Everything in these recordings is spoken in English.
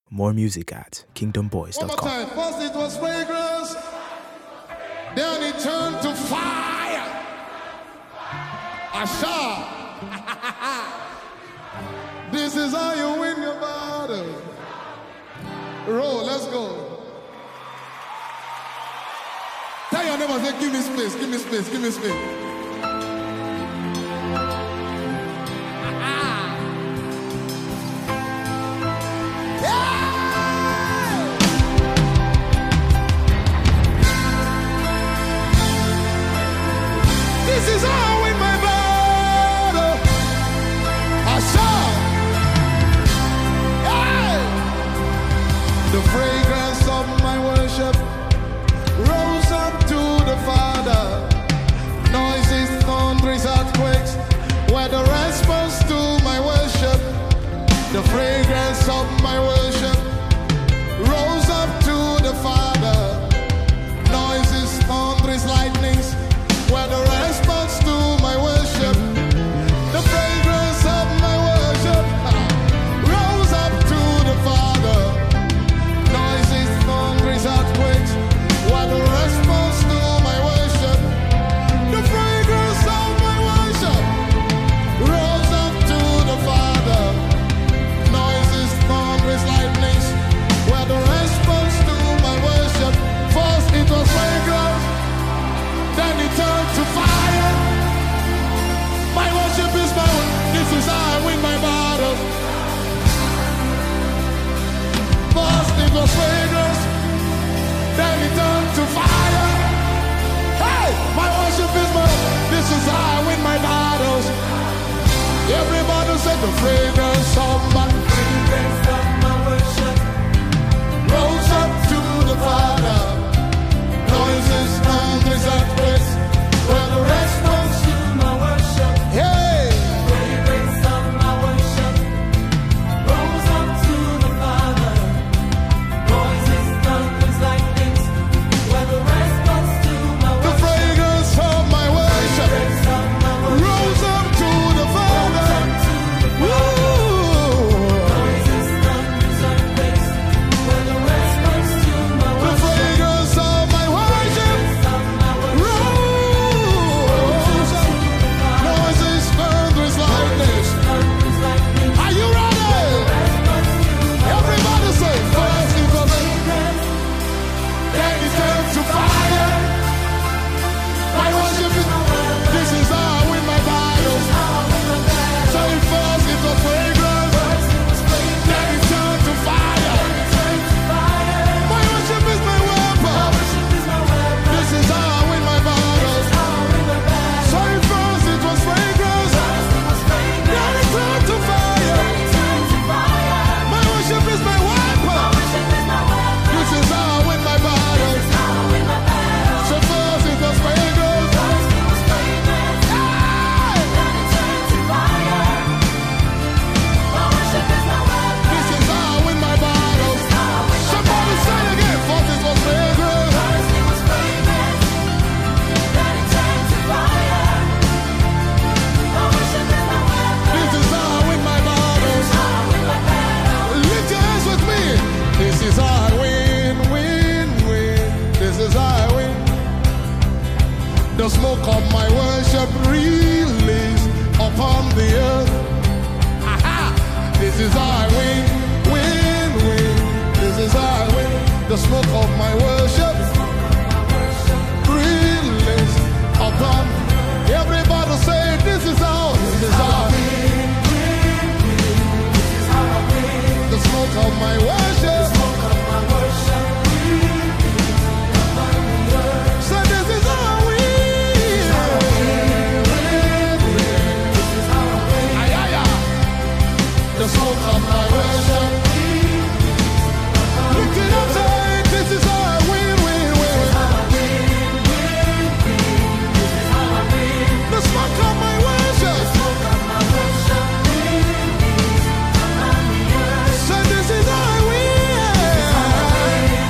More music at One more kingdomboys.com. time. First it was fragrance, then it turned to fire. Asha. This is how you win your battle. Roll, let's go. Tell your neighbor, say, give me space, give me space, give me space. This is how I win my battle. Asha. Hey! The fragrance of my worship rose up to the Father. Noises, thunders, earthquakes were the response to my worship. The fragrance of my worship rose up to the Father. Noises, thunders, lightnings were the response to my worship. The fragrance of my worship rose up to the Father. Noises, thunders, earthquakes were the response to my worship. The fragrance of my worship rose up to the Father. Noises, thunders, lightnings were the response to my worship. First it was fragrance, then it turned to fire. My worship is my way. This is how I win my battle. First it was fragrance, then it turned to fire. Hey, my worship is my way. This is how I win my battles. Everybody said the fragrance of my worship rose up to the Father. Noises, thunders, earthquakes were the response to my worship. Hey! Fragrance of my worship rose up to the Father. Noises, thunders, lightnings were the response to my worship. The fragrance of my worship rose up to the Father. Noises, thunders, earthquakes were the response to my worship. The fragrance of my worship rose up. Noises, thunders, lightnings. Are you ready? Everybody say, first it was fragrance, then it turned to fire. My worship is, this is how I win my battles. Say first it was fragrance, then it turned to fire. My worship is my weapon. This is how I win my battles. Say first it was fragrance, then it turned to fire. My worship is my weapon. This is how I win my battles. So first it was fragrance. This is how I win my battles. Somebody say it again. First it was fragrance. This is how I win my battles. Lift your hands with me. This is how I win, win, win. This is how I win. The smoke of my worship release upon the earth. Aha! This is how I win, win, win. This is how I win. The smoke of my worship release upon. Everybody say, this is how. This is how. The smoke of my worship. Say, this is how I win. Ay, ay, ay. The smoke of my worship. Lift it up, say, this is how I win, win, win. The smoke of my worship. Say, this is how I win.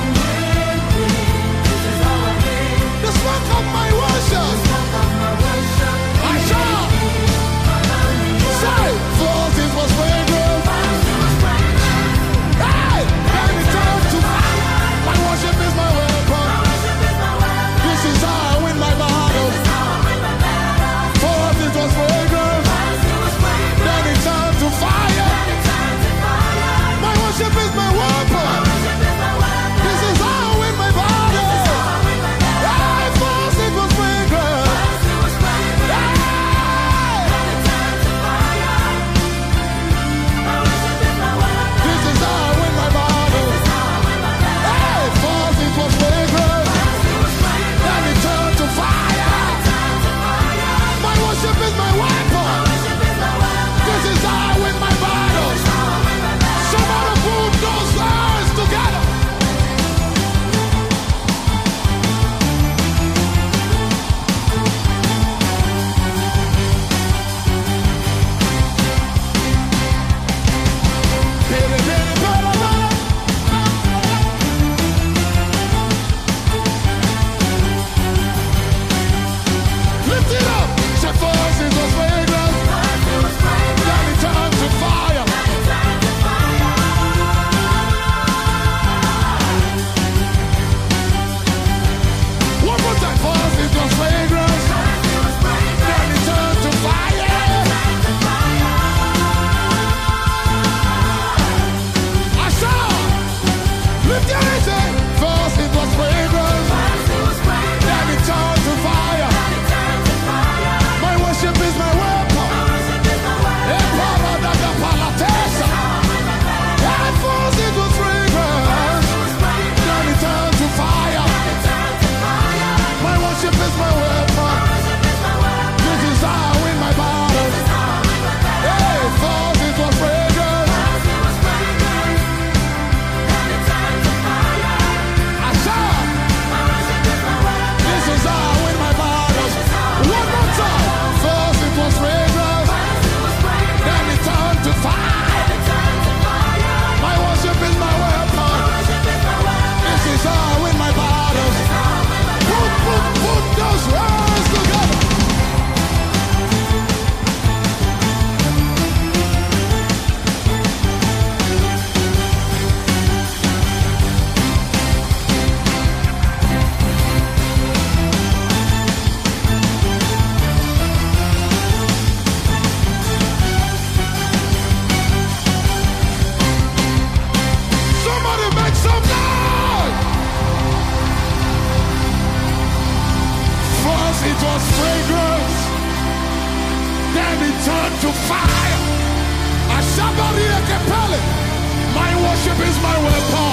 My worship is my weapon.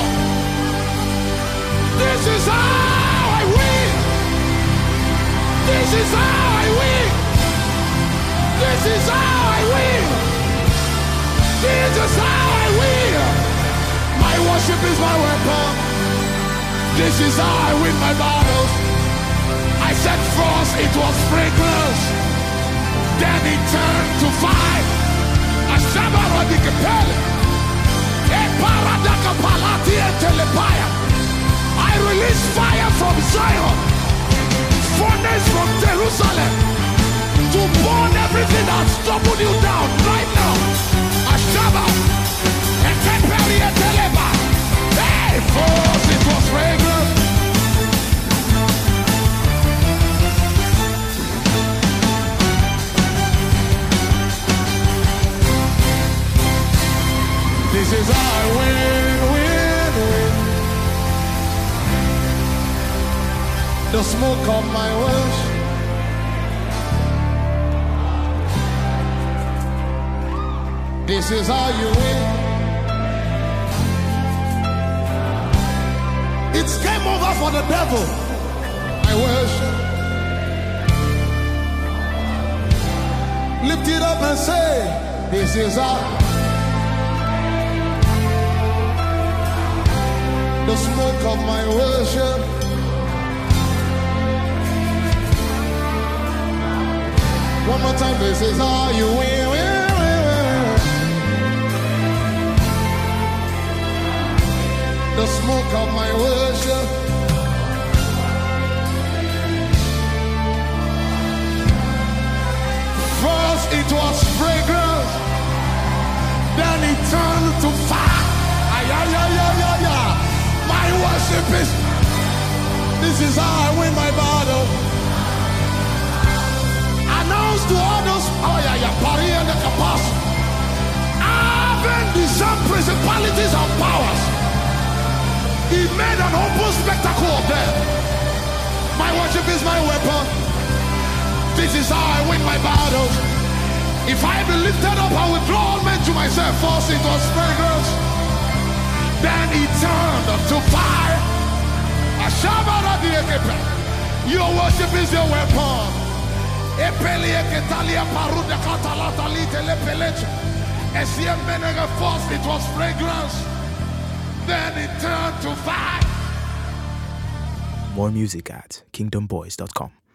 This is how I win. This is how I win. This is how I win. This is how I win. My worship is my weapon. This is how I win my battles. I said first it was fragrance, then it turned to fire. I release fire from Zion, furnace from Jerusalem, to burn everything that's troubled you down right now. Ashaba, Ekeperi Eteleba. Hey, first it was fragrance. This is how I win, win, win. The smoke of my worship. This is how you win. It's game over for the devil. I worship. Lift it up and say, this is how. The smoke of my worship. One more time, this is how you win, win, win, win. The smoke of my worship. First it was fragrance, then it turned to fire. Ay, ay, ay, ay, ay, ay. My worship is, this is how I win my battle. Announce to all those, oh yeah, yeah, Paris and the capacity. Having discerned principalities and powers, he made an open spectacle of them. My worship is my weapon. This is how I win my battles. If I be lifted up, I will draw all men to myself. First it was fragrance, then he turned to fire. Your worship is your weapon. First it was fragrance, then it turned to fire. More music at kingdomboys.com.